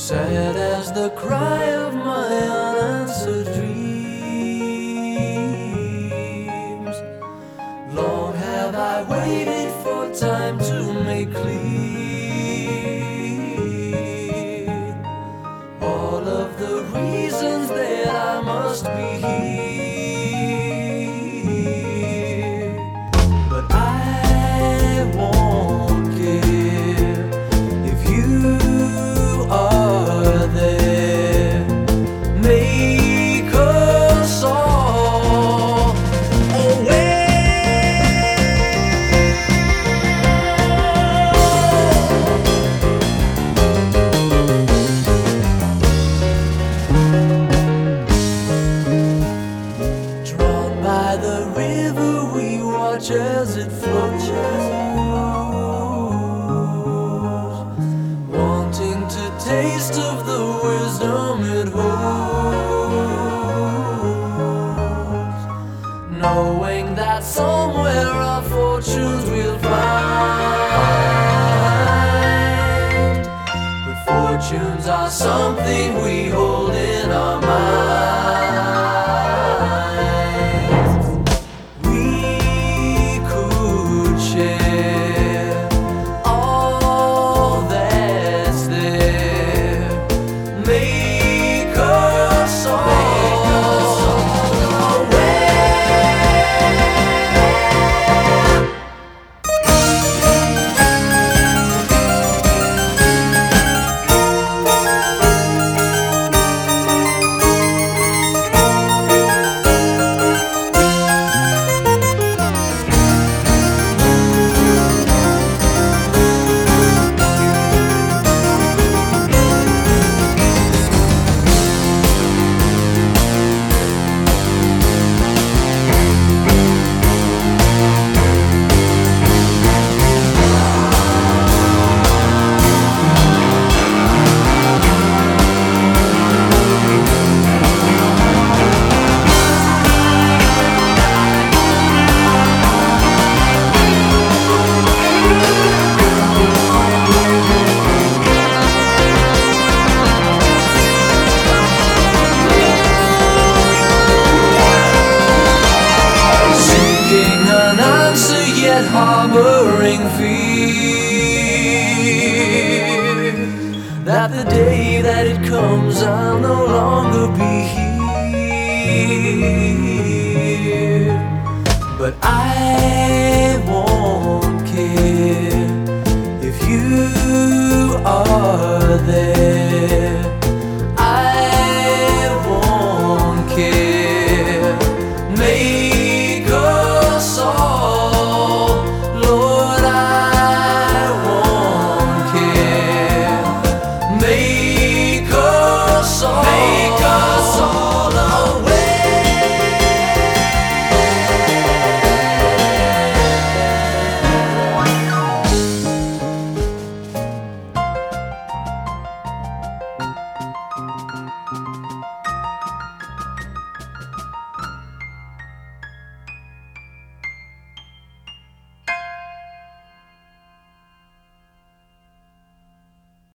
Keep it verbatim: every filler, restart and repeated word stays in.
sad as the cry of my unanswered dreams. Long have I waited for time to make clear all of the reasons that I must be here. But I won't care if you are there. Make us all aware. Drawn by the river, we watch as it flows, wanting to taste of the wisdom it holds, knowing that somewhere our fortunes will find. But fortunes are something we hold in our minds. We could share all that's there. Make us all yet harboring fear that the day that it comes I'll no longer be here. But I won't care if you are there. I won't care. Make us all, Lord, I won't care. Make us all.